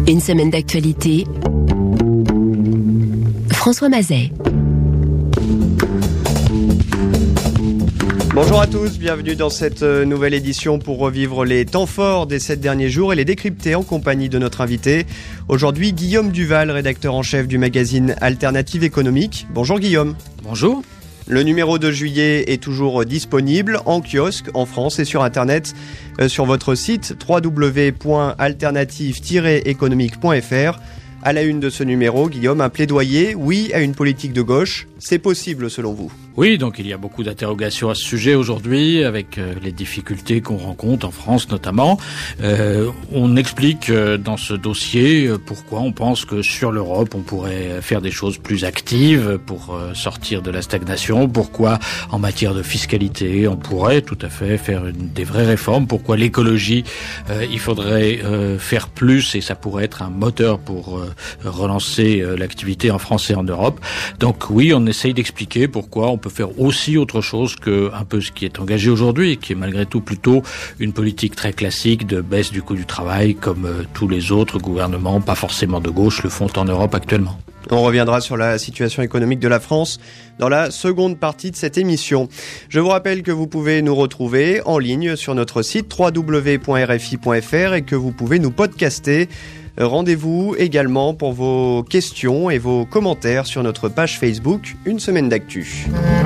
Une semaine d'actualité. François Mazet. Bonjour à tous, bienvenue dans cette nouvelle édition pour revivre les temps forts des 7 derniers jours et les décrypter en compagnie de notre invité. Aujourd'hui, Guillaume Duval, rédacteur en chef du magazine Alternative économique. Bonjour Guillaume. Bonjour. Le numéro de juillet est toujours disponible en kiosque, en France et sur Internet, sur votre site www.alternative-économique.fr. À la une de ce numéro, Guillaume, un plaidoyer, oui, à une politique de gauche. C'est possible selon vous ? Oui, donc il y a beaucoup d'interrogations à ce sujet aujourd'hui, avec les difficultés qu'on rencontre en France notamment. On explique dans ce dossier pourquoi on pense que sur l'Europe, on pourrait faire des choses plus actives pour sortir de la stagnation. Pourquoi en matière de fiscalité, on pourrait tout à fait faire des vraies réformes. Pourquoi l'écologie, il faudrait faire plus et ça pourrait être un moteur pour relancer l'activité en France et en Europe. Donc oui, on essaye d'expliquer pourquoi on peut faire aussi autre chose que un peu ce qui est engagé aujourd'hui, qui est malgré tout plutôt une politique très classique de baisse du coût du travail, comme tous les autres gouvernements, pas forcément de gauche, le font en Europe actuellement. On reviendra sur la situation économique de la France dans la seconde partie de cette émission. Je vous rappelle que vous pouvez nous retrouver en ligne sur notre site www.rfi.fr et que vous pouvez nous podcaster. Rendez-vous également pour vos questions et vos commentaires sur notre page Facebook Une semaine d'actu.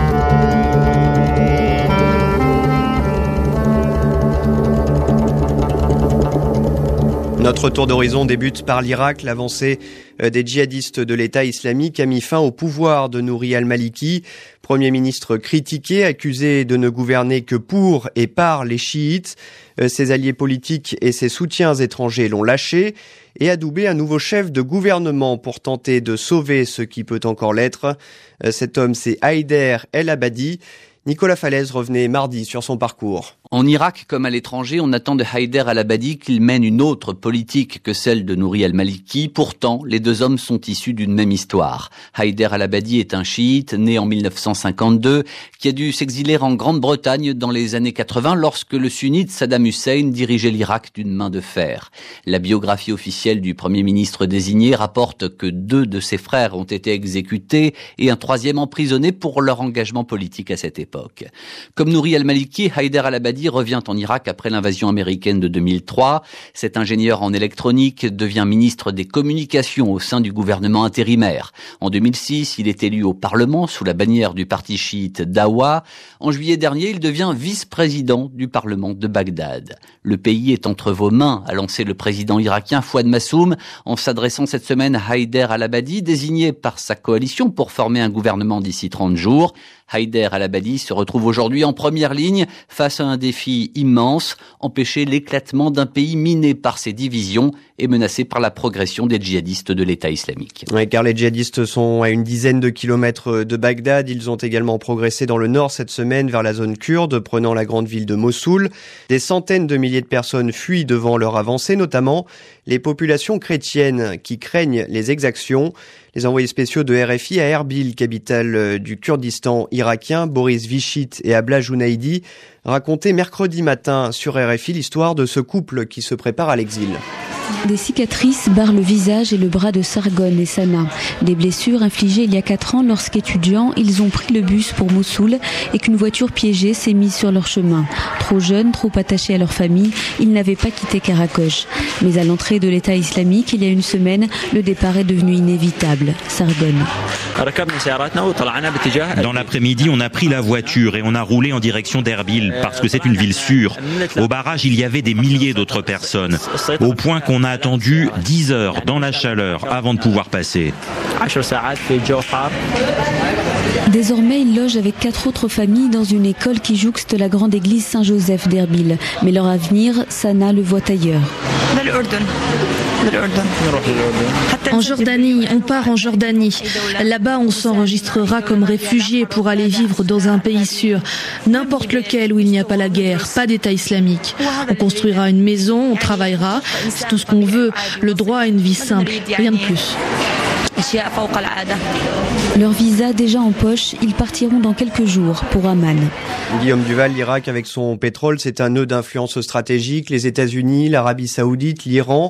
Notre tour d'horizon débute par l'Irak. L'avancée des djihadistes de l'État islamique a mis fin au pouvoir de Nouri al-Maliki, Premier ministre critiqué, accusé de ne gouverner que pour et par les chiites. Ses alliés politiques et ses soutiens étrangers l'ont lâché et adoubé un nouveau chef de gouvernement pour tenter de sauver ce qui peut encore l'être. Cet homme, c'est Haider El-Abadi. Nicolas Falaise revenait mardi sur son parcours. En Irak comme à l'étranger, on attend de Haider al-Abadi qu'il mène une autre politique que celle de Nouri al-Maliki. Pourtant, les deux hommes sont issus d'une même histoire. Haider al-Abadi est un chiite né en 1952 qui a dû s'exiler en Grande-Bretagne dans les années 80 lorsque le sunnite Saddam Hussein dirigeait l'Irak d'une main de fer. La biographie officielle du Premier ministre désigné rapporte que 2 de ses frères ont été exécutés et un 3e emprisonné pour leur engagement politique à cette époque. Comme Nouri al-Maliki, Haider al-Abadi revient en Irak après l'invasion américaine de 2003. Cet ingénieur en électronique devient ministre des Communications au sein du gouvernement intérimaire. En 2006, il est élu au Parlement sous la bannière du parti chiite Dawa. En juillet dernier, il devient vice-président du Parlement de Bagdad. Le pays est entre vos mains, a lancé le président irakien Fouad Massoum en s'adressant cette semaine à Haider al-Abadi, désigné par sa coalition pour former un gouvernement d'ici 30 jours. Haider al-Abadi se retrouve aujourd'hui en première ligne face à un défi immense, empêcher l'éclatement d'un pays miné par ses divisions et menacé par la progression des djihadistes de l'État islamique. Oui, car les djihadistes sont à une dizaine de kilomètres de Bagdad. Ils ont également progressé dans le nord cette semaine vers la zone kurde, prenant la grande ville de Mossoul. Des centaines de milliers de personnes fuient devant leur avancée, notamment les populations chrétiennes qui craignent les exactions. Les envoyés spéciaux de RFI à Erbil, capitale du Kurdistan irakien, Boris Vichit et Abla Jounaidi, racontaient mercredi matin sur RFI l'histoire de ce couple qui se prépare à l'exil. Des cicatrices barrent le visage et le bras de Sargon et Sana. Des blessures infligées il y a 4 ans lorsqu'étudiants, ils ont pris le bus pour Mossoul et qu'une voiture piégée s'est mise sur leur chemin. Trop jeunes, trop attachés à leur famille, ils n'avaient pas quitté Karakoche. Mais à l'entrée de l'État islamique, il y a une semaine, le départ est devenu inévitable. Sargon. Dans l'après-midi, on a pris la voiture et on a roulé en direction d'Erbil parce que c'est une ville sûre. Au barrage, il y avait des milliers d'autres personnes, au point qu'on a attendu 10 heures dans la chaleur avant de pouvoir passer. Désormais, il loge avec 4 autres familles dans une école qui jouxte la grande église Saint-Joseph d'Erbil. Mais leur avenir, Sana le voit ailleurs. En Jordanie, on part en Jordanie. Là-bas, on s'enregistrera comme réfugié pour aller vivre dans un pays sûr. N'importe lequel où il n'y a pas la guerre, pas d'État islamique. On construira une maison, on travaillera. C'est tout ce qu'on veut. Le droit à une vie simple, rien de plus. Leur visa déjà en poche, ils partiront dans quelques jours pour Amman. Guillaume Duval, l'Irak avec son pétrole, c'est un nœud d'influence stratégique. Les États-Unis, l'Arabie Saoudite, l'Iran.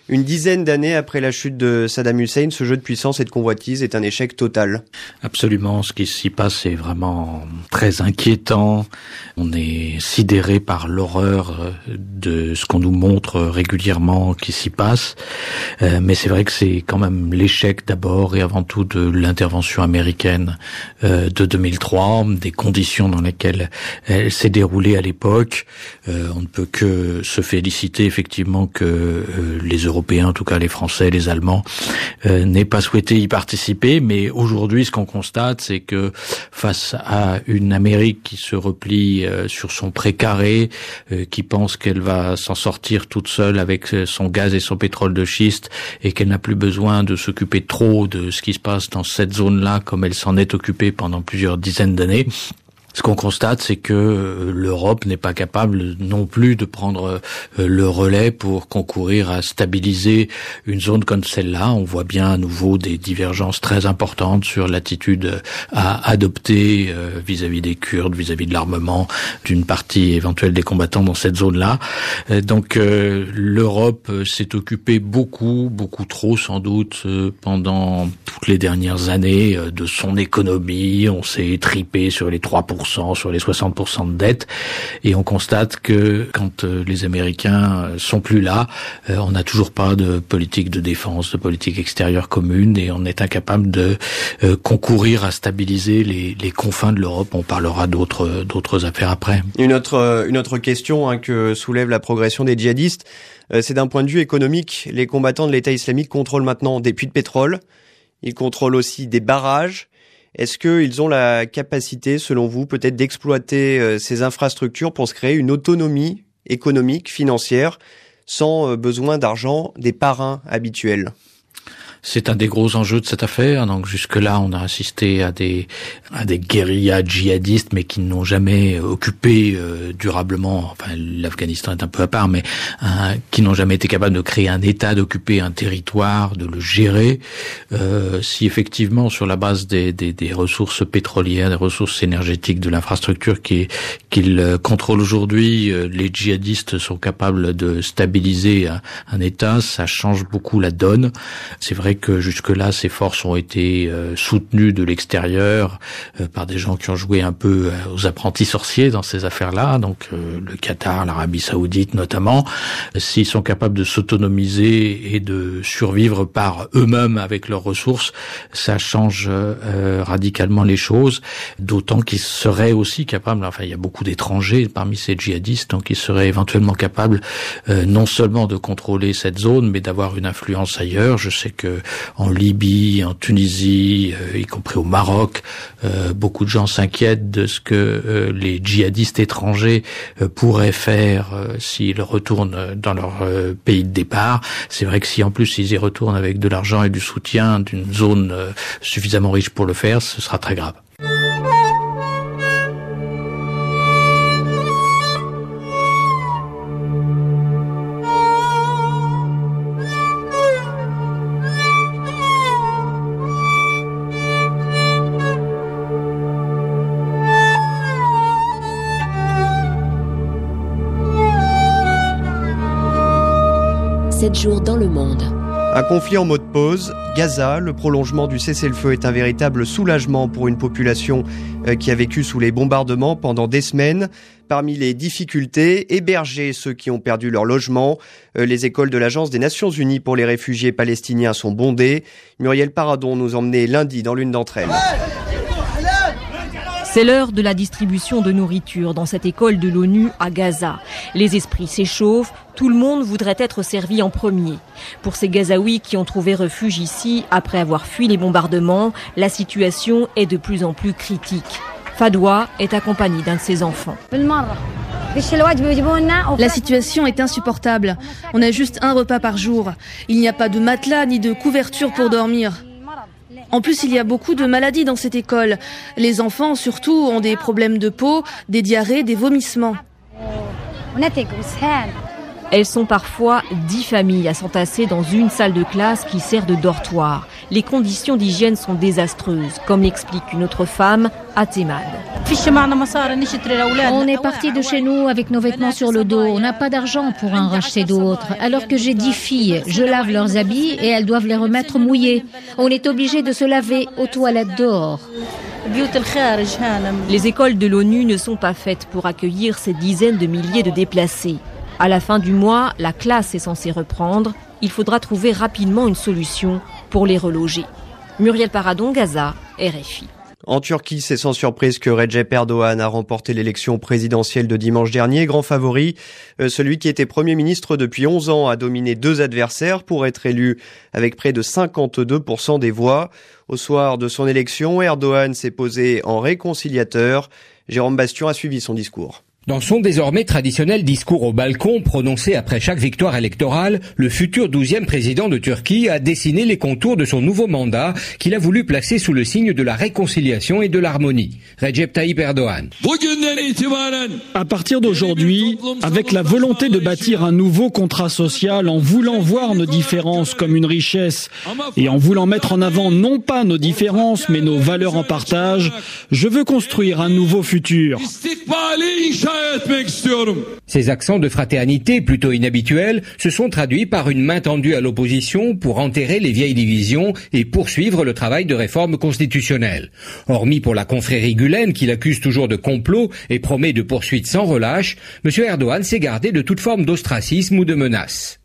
Une dizaine d'années après la chute de Saddam Hussein, ce jeu de puissance et de convoitise est un échec total. Absolument, ce qui s'y passe est vraiment très inquiétant. On est sidéré par l'horreur de ce qu'on nous montre régulièrement qui s'y passe. Mais c'est vrai que c'est quand même l'échec d'abord et avant tout de l'intervention américaine de 2003, des conditions dans lesquelles elle s'est déroulée à l'époque. On ne peut que se féliciter effectivement que les Européens, en tout cas les Français, les Allemands, n'aient pas souhaité y participer. Mais aujourd'hui, ce qu'on constate, c'est que face à une Amérique qui se replie sur son précaré, qui pense qu'elle va s'en sortir toute seule avec son gaz et son pétrole de schiste et qu'elle n'a plus besoin de s'occuper trop de ce qui se passe dans cette zone-là comme elle s'en est occupée pendant plusieurs dizaines d'années. Ce qu'on constate, c'est que l'Europe n'est pas capable non plus de prendre le relais pour concourir à stabiliser une zone comme celle-là. On voit bien à nouveau des divergences très importantes sur l'attitude à adopter vis-à-vis des Kurdes, vis-à-vis de l'armement d'une partie éventuelle des combattants dans cette zone-là. Donc l'Europe s'est occupée beaucoup trop sans doute pendant toutes les dernières années de son économie. On s'est étripé sur les 3%, sur les 60% de dette, et on constate que quand les Américains sont plus là, on n'a toujours pas de politique de défense, de politique extérieure commune, et on est incapable de concourir à stabiliser les confins de l'Europe. On parlera d'autres affaires après. Une autre question que soulève la progression des djihadistes, c'est d'un point de vue économique. Les combattants de l'État islamique contrôlent maintenant des puits de pétrole, ils contrôlent aussi des barrages. Est-ce qu'ils ont la capacité, selon vous, peut-être d'exploiter ces infrastructures pour se créer une autonomie économique, financière, sans besoin d'argent des parrains habituels ? C'est un des gros enjeux de cette affaire. Donc jusque-là, on a assisté à des guérillas djihadistes, mais qui n'ont jamais occupé durablement. Enfin, l'Afghanistan est un peu à part, mais qui n'ont jamais été capables de créer un État, d'occuper un territoire, de le gérer. Si effectivement, sur la base des ressources pétrolières, des ressources énergétiques, de l'infrastructure qu'ils contrôlent aujourd'hui, les djihadistes sont capables de stabiliser un État, ça change beaucoup la donne. C'est vrai que jusque-là, ces forces ont été soutenues de l'extérieur par des gens qui ont joué un peu aux apprentis sorciers dans ces affaires-là, donc le Qatar, l'Arabie Saoudite notamment. S'ils sont capables de s'autonomiser et de survivre par eux-mêmes avec leurs ressources, ça change radicalement les choses, d'autant qu'ils seraient aussi capables, enfin il y a beaucoup d'étrangers parmi ces djihadistes, donc ils seraient éventuellement capables non seulement de contrôler cette zone, mais d'avoir une influence ailleurs. Je sais que en Libye, en Tunisie, y compris au Maroc, beaucoup de gens s'inquiètent de ce que les djihadistes étrangers pourraient faire s'ils retournent dans leur pays de départ. C'est vrai que si en plus ils y retournent avec de l'argent et du soutien d'une zone suffisamment riche pour le faire, ce sera très grave. 7 jours dans le monde. Un conflit en mode pause. Gaza, le prolongement du cessez-le-feu est un véritable soulagement pour une population qui a vécu sous les bombardements pendant des semaines. Parmi les difficultés, héberger ceux qui ont perdu leur logement. Les écoles de l'Agence des Nations Unies pour les réfugiés palestiniens sont bondées. Muriel Paradon nous emmenait lundi dans l'une d'entre elles. C'est l'heure de la distribution de nourriture dans cette école de l'ONU à Gaza. Les esprits s'échauffent, tout le monde voudrait être servi en premier. Pour ces Gazaouis qui ont trouvé refuge ici, après avoir fui les bombardements, la situation est de plus en plus critique. Fadwa est accompagnée d'un de ses enfants. La situation est insupportable. On a juste un repas par jour. Il n'y a pas de matelas ni de couverture pour dormir. En plus, il y a beaucoup de maladies dans cette école. Les enfants, surtout, ont des problèmes de peau, des diarrhées, des vomissements. Elles sont parfois 10 familles à s'entasser dans une salle de classe qui sert de dortoir. Les conditions d'hygiène sont désastreuses, comme l'explique une autre femme, Atemad. On est parti de chez nous avec nos vêtements sur le dos. On n'a pas d'argent pour en racheter d'autres. Alors que j'ai 10 filles, je lave leurs habits et elles doivent les remettre mouillés. On est obligé de se laver aux toilettes dehors. Les écoles de l'ONU ne sont pas faites pour accueillir ces dizaines de milliers de déplacés. À la fin du mois, la classe est censée reprendre. Il faudra trouver rapidement une solution pour les reloger. Muriel Paradon, Gaza, RFI. En Turquie, c'est sans surprise que Recep Erdogan a remporté l'élection présidentielle de dimanche dernier. Grand favori, celui qui était Premier ministre depuis 11 ans a dominé 2 adversaires pour être élu avec près de 52% des voix. Au soir de son élection, Erdogan s'est posé en réconciliateur. Jérôme Bastion a suivi son discours. Dans son désormais traditionnel discours au balcon prononcé après chaque victoire électorale, le futur 12e président de Turquie a dessiné les contours de son nouveau mandat qu'il a voulu placer sous le signe de la réconciliation et de l'harmonie. Recep Tayyip Erdogan. À partir d'aujourd'hui, avec la volonté de bâtir un nouveau contrat social en voulant voir nos différences comme une richesse et en voulant mettre en avant non pas nos différences mais nos valeurs en partage, je veux construire un nouveau futur. Ces accents de fraternité plutôt inhabituels se sont traduits par une main tendue à l'opposition pour enterrer les vieilles divisions et poursuivre le travail de réforme constitutionnelle. Hormis pour la confrérie Gülen qui l'accuse toujours de complot et promet de poursuites sans relâche, M. Erdogan s'est gardé de toute forme d'ostracisme ou de menace.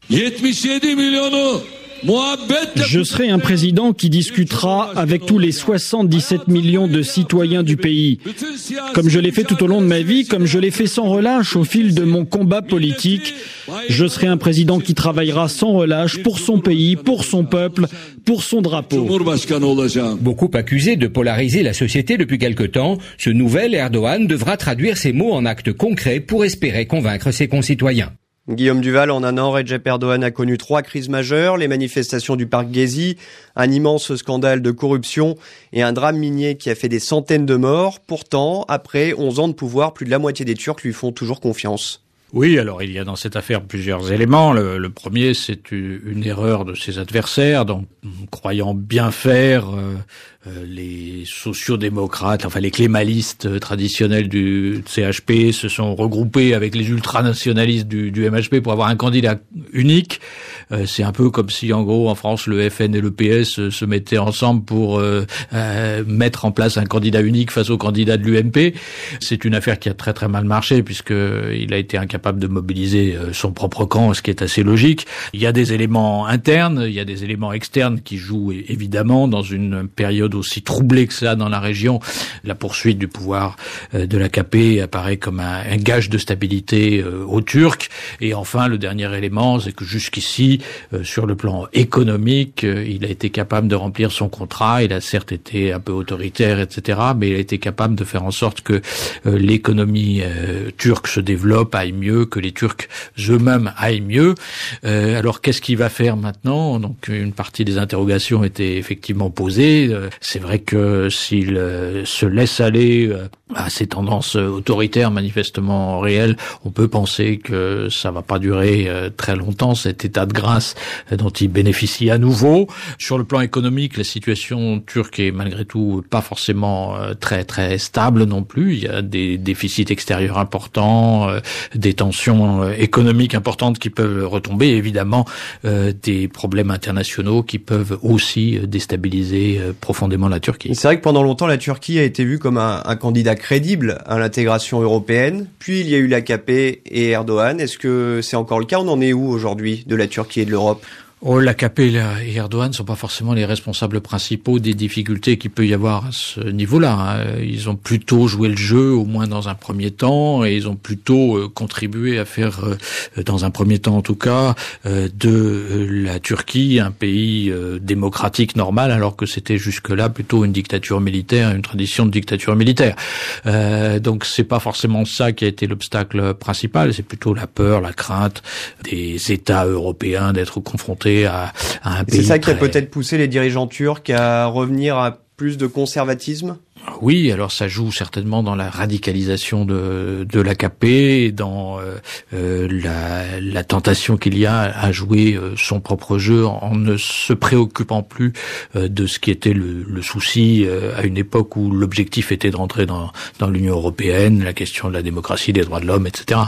Je serai un président qui discutera avec tous les 77 millions de citoyens du pays. Comme je l'ai fait tout au long de ma vie, comme je l'ai fait sans relâche au fil de mon combat politique, je serai un président qui travaillera sans relâche pour son pays, pour son peuple, pour son drapeau. Beaucoup accusé de polariser la société depuis quelque temps, ce nouvel Erdogan devra traduire ses mots en actes concrets pour espérer convaincre ses concitoyens. Guillaume Duval, en un an, Recep Erdogan a connu 3 crises majeures, les manifestations du parc Gezi, un immense scandale de corruption et un drame minier qui a fait des centaines de morts. Pourtant, après 11 ans de pouvoir, plus de la moitié des Turcs lui font toujours confiance. Oui, alors il y a dans cette affaire plusieurs éléments. Le premier, c'est une erreur de ses adversaires, donc croyant bien faire, les sociodémocrates, enfin les clémalistes traditionnels du CHP se sont regroupés avec les ultranationalistes du MHP pour avoir un candidat unique. C'est un peu comme si, en gros, en France, le FN et le PS se mettaient ensemble pour mettre en place un candidat unique face au candidat de l'UMP. C'est une affaire qui a très très mal marché puisqu'il a été incapable de mobiliser son propre camp, ce qui est assez logique. Il y a des éléments internes, il y a des éléments externes qui jouent évidemment dans une période aussi troublée que ça dans la région. La poursuite du pouvoir de l'AKP apparaît comme un gage de stabilité aux Turcs. Et enfin, le dernier élément, c'est que jusqu'ici, sur le plan économique, il a été capable de remplir son contrat. Il a certes été un peu autoritaire, etc., mais il a été capable de faire en sorte que l'économie turque se développe, aille mieux, que les Turcs eux-mêmes aillent mieux. Alors, qu'est-ce qu'il va faire maintenant? Donc, une partie des interrogations étaient effectivement posées. C'est vrai que s'il se laisse aller à ces tendances autoritaires manifestement réelles, on peut penser que ça va pas durer très longtemps, cet état de grâce dont il bénéficie à nouveau. Sur le plan économique, la situation turque est malgré tout pas forcément très très stable non plus. Il y a des déficits extérieurs importants, des tensions économiques importantes qui peuvent retomber, et évidemment des problèmes internationaux qui peuvent aussi déstabiliser profondément la Turquie. C'est vrai que pendant longtemps, la Turquie a été vue comme un candidat crédible à l'intégration européenne. Puis il y a eu l'AKP et Erdogan. Est-ce que c'est encore le cas? On en est où aujourd'hui de la Turquie et de l'Europe? L'AKP et Erdogan ne sont pas forcément les responsables principaux des difficultés qu'il peut y avoir à ce niveau-là. Ils ont plutôt joué le jeu, au moins dans un premier temps, et ils ont plutôt contribué à faire, dans un premier temps en tout cas, de la Turquie un pays démocratique normal, alors que c'était jusque-là plutôt une dictature militaire, une tradition de dictature militaire. Donc c'est pas forcément ça qui a été l'obstacle principal, c'est plutôt la peur, la crainte des États européens d'être confrontés à un pays. C'est ça qui a peut-être poussé les dirigeants turcs à revenir plus de conservatisme ? Oui, alors ça joue certainement dans la radicalisation de l'AKP et dans la tentation qu'il y a à jouer son propre jeu en ne se préoccupant plus de ce qui était le souci à une époque où l'objectif était de rentrer dans l'Union européenne, la question de la démocratie, des droits de l'homme, etc.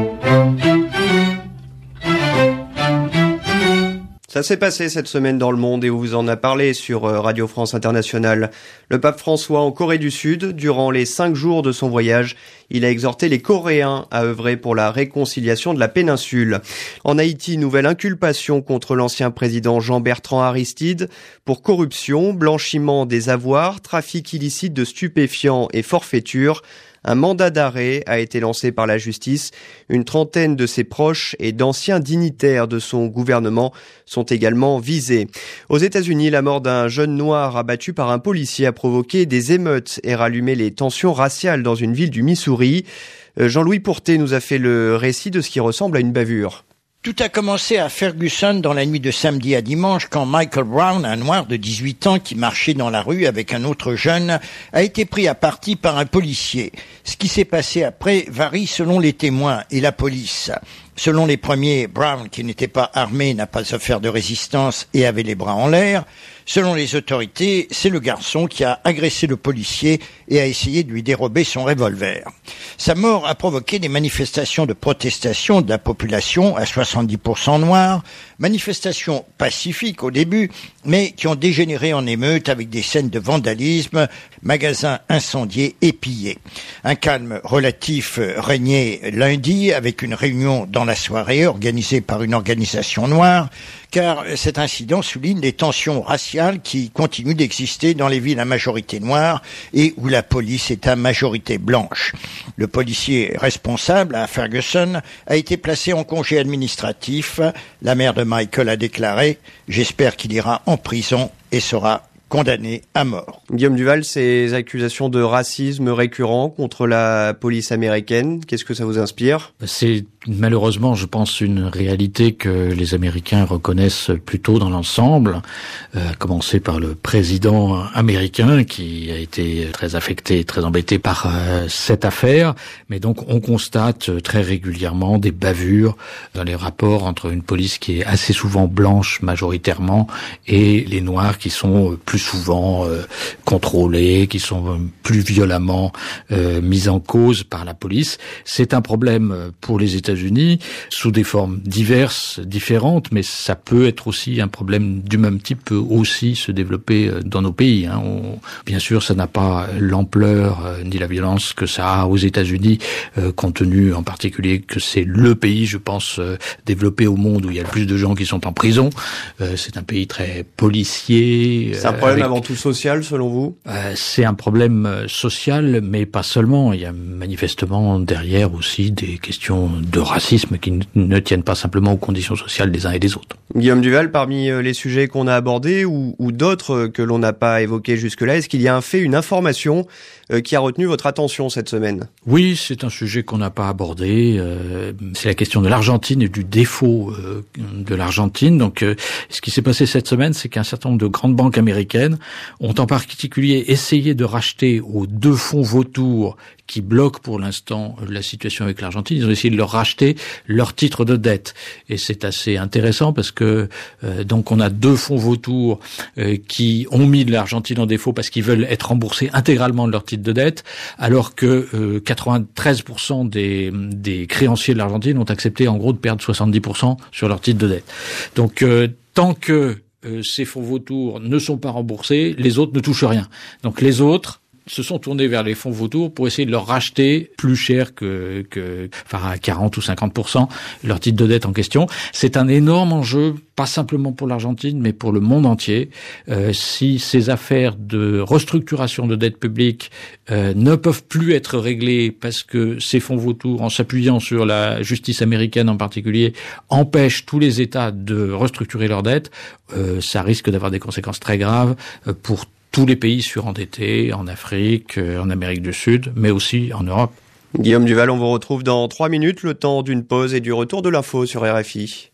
Ça s'est passé cette semaine dans le monde et on vous en a parlé sur Radio France Internationale. Le pape François en Corée du Sud, durant les 5 jours de son voyage, il a exhorté les Coréens à œuvrer pour la réconciliation de la péninsule. En Haïti, nouvelle inculpation contre l'ancien président Jean-Bertrand Aristide pour corruption, blanchiment des avoirs, trafic illicite de stupéfiants et forfaiture. Un mandat d'arrêt a été lancé par la justice. Une trentaine de ses proches et d'anciens dignitaires de son gouvernement sont également visés. Aux États-Unis, la mort d'un jeune noir abattu par un policier a provoqué des émeutes et rallumé les tensions raciales dans une ville du Missouri. Jean-Louis Pourté nous a fait le récit de ce qui ressemble à une bavure. Tout a commencé à Ferguson dans la nuit de samedi à dimanche quand Michael Brown, un noir de 18 ans qui marchait dans la rue avec un autre jeune, a été pris à partie par un policier. Ce qui s'est passé après varie selon les témoins et la police. Selon les premiers, Brown, qui n'était pas armé, n'a pas offert de résistance et avait les bras en l'air. Selon les autorités, c'est le garçon qui a agressé le policier et a essayé de lui dérober son revolver. Sa mort a provoqué des manifestations de protestation de la population à 70% noire, manifestations pacifiques au début, mais qui ont dégénéré en émeutes avec des scènes de vandalisme, magasins incendiés et pillés. Un calme relatif régnait lundi avec une réunion dans la soirée organisée par une organisation noire, car cet incident souligne les tensions raciales qui continuent d'exister dans les villes à majorité noire et où la police est à majorité blanche. Le policier responsable à Ferguson a été placé en congé administratif. La mère de Michael a déclaré « J'espère qu'il ira en prison et sera condamné à mort ». Guillaume Duval, ces accusations de racisme récurrents contre la police américaine, qu'est-ce que ça vous inspire ? C'est malheureusement, je pense, une réalité que les Américains reconnaissent plutôt dans l'ensemble, à commencer par le président américain qui a été très affecté, très embêté par cette affaire. Mais donc, on constate très régulièrement des bavures dans les rapports entre une police qui est assez souvent blanche majoritairement et les Noirs qui sont plus souvent contrôlés, qui sont plus violemment mis en cause par la police. C'est un problème pour les États-Unis sous des formes diverses, différentes, mais ça peut être aussi un problème du même type, peut aussi se développer dans nos pays. Bien sûr, ça n'a pas l'ampleur ni la violence que ça a aux États-Unis, compte tenu en particulier que c'est le pays, je pense, développé au monde où il y a le plus de gens qui sont en prison. C'est un pays très policier. C'est un problème avant tout social, selon vous ? C'est un problème social, mais pas seulement. Il y a manifestement derrière aussi des questions de racisme qui ne tiennent pas simplement aux conditions sociales des uns et des autres. Guillaume Duval, parmi les sujets qu'on a abordés ou d'autres que l'on n'a pas évoqués jusque-là, est-ce qu'il y a un fait, une information qui a retenu votre attention cette semaine ? Oui, c'est un sujet qu'on n'a pas abordé. C'est la question de l'Argentine et du défaut de l'Argentine. Donc, ce qui s'est passé cette semaine, c'est qu'un certain nombre de grandes banques américaines ont en particulier essayé de racheter aux 2 fonds vautours qui bloquent pour l'instant la situation avec l'Argentine. Ils ont essayé de leur racheter leurs titres de dette. Et c'est assez intéressant parce que donc on a 2 fonds vautours qui ont mis l'Argentine en défaut parce qu'ils veulent être remboursés intégralement de leurs titres de dette, alors que 93% des créanciers de l'Argentine ont accepté en gros de perdre 70% sur leurs titres de dette. Donc tant que ces fonds vautours ne sont pas remboursés, les autres ne touchent rien. Donc les autres se sont tournés vers les fonds vautours pour essayer de leur racheter plus cher à 40 ou 50% leur titre de dette en question. C'est un énorme enjeu, pas simplement pour l'Argentine, mais pour le monde entier. Si ces affaires de restructuration de dette publique ne peuvent plus être réglées parce que ces fonds vautours, en s'appuyant sur la justice américaine en particulier, empêchent tous les États de restructurer leurs dettes, ça risque d'avoir des conséquences très graves pour tous les pays surendettés, en Afrique, en Amérique du Sud, mais aussi en Europe. Guillaume Duval, on vous retrouve dans 3 minutes, le temps d'une pause et du retour de l'info sur RFI.